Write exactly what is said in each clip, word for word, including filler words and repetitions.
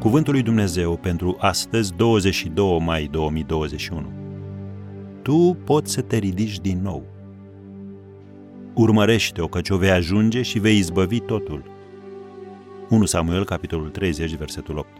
Cuvântul lui Dumnezeu pentru astăzi, douăzeci și doi mai două mii douăzeci și unu. Tu poți să te ridici din nou. Urmărește-o, căci o vei ajunge și vei izbăvi totul. unu Samuel, capitolul treizeci, versetul opt.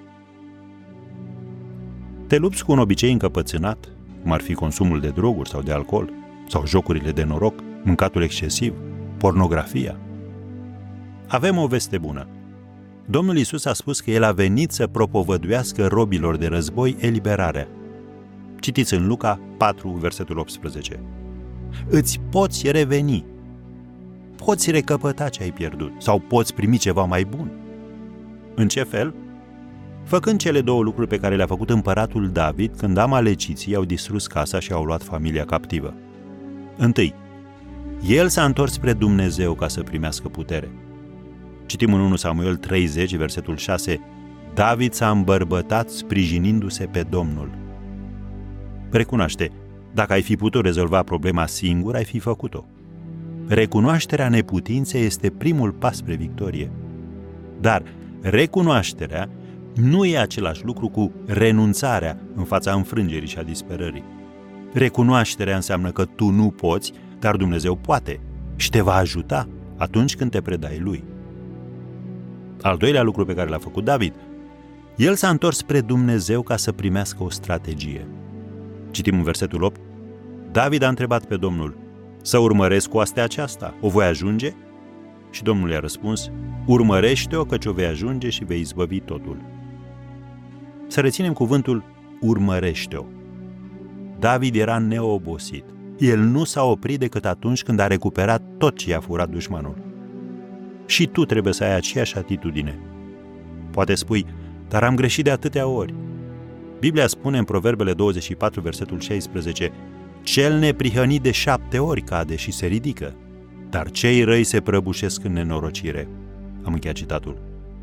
Te lupți cu un obicei încăpățânat, cum ar fi consumul de droguri sau de alcool, sau jocurile de noroc, mâncatul excesiv, pornografia. Avem o veste bună. Domnul Iisus a spus că El a venit să propovăduiască robilor de război eliberarea. Citiți în Luca patru, versetul optsprezece. Îți poți reveni. Poți recăpăta ce ai pierdut sau poți primi ceva mai bun. În ce fel? Făcând cele două lucruri pe care le-a făcut împăratul David când amaleciții au distrus casa și au luat familia captivă. Întâi, el s-a întors spre Dumnezeu ca să primească putere. Citim în unu Samuel treizeci, versetul șase, David s-a îmbărbătat sprijinindu-se pe Domnul. Recunoaște, dacă ai fi putut rezolva problema singur, ai fi făcut-o. Recunoașterea neputinței este primul pas spre victorie. Dar recunoașterea nu e același lucru cu renunțarea în fața înfrângerii și a disperării. Recunoașterea înseamnă că tu nu poți, dar Dumnezeu poate și te va ajuta atunci când te predai Lui. Al doilea lucru pe care l-a făcut David, el s-a întors spre Dumnezeu ca să primească o strategie. Citim în versetul opt, David a întrebat pe Domnul, să urmăresc oastea aceasta, o voi ajunge? Și Domnul i-a răspuns, urmărește-o căci o vei ajunge și vei izbăvi totul. Să reținem cuvântul urmărește-o. David era neobosit. El nu s-a oprit decât atunci când a recuperat tot ce i-a furat dușmanul. Și tu trebuie să ai aceeași atitudine. Poate spui, dar am greșit de atâtea ori. Biblia spune în Proverbele douăzeci și patru, versetul șaisprezece, cel neprihănit de șapte ori cade și se ridică, dar cei răi se prăbușesc în nenorocire. Am încheiat citatul.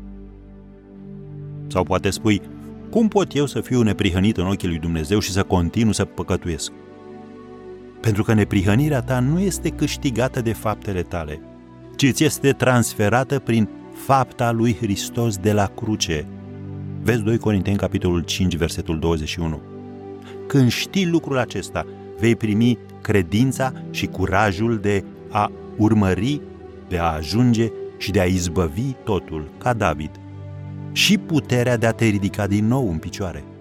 Sau poate spui, cum pot eu să fiu neprihănit în ochii lui Dumnezeu și să continu să păcătuiesc? Pentru că neprihănirea ta nu este câștigată de faptele tale, ci îți este transferată prin fapta lui Hristos de la cruce. Vezi doi Corinteni, capitolul cinci, versetul douăzeci și unu. Când știi lucrul acesta, vei primi credința și curajul de a urmări, de a ajunge și de a izbăvi totul, ca David, și puterea de a te ridica din nou în picioare.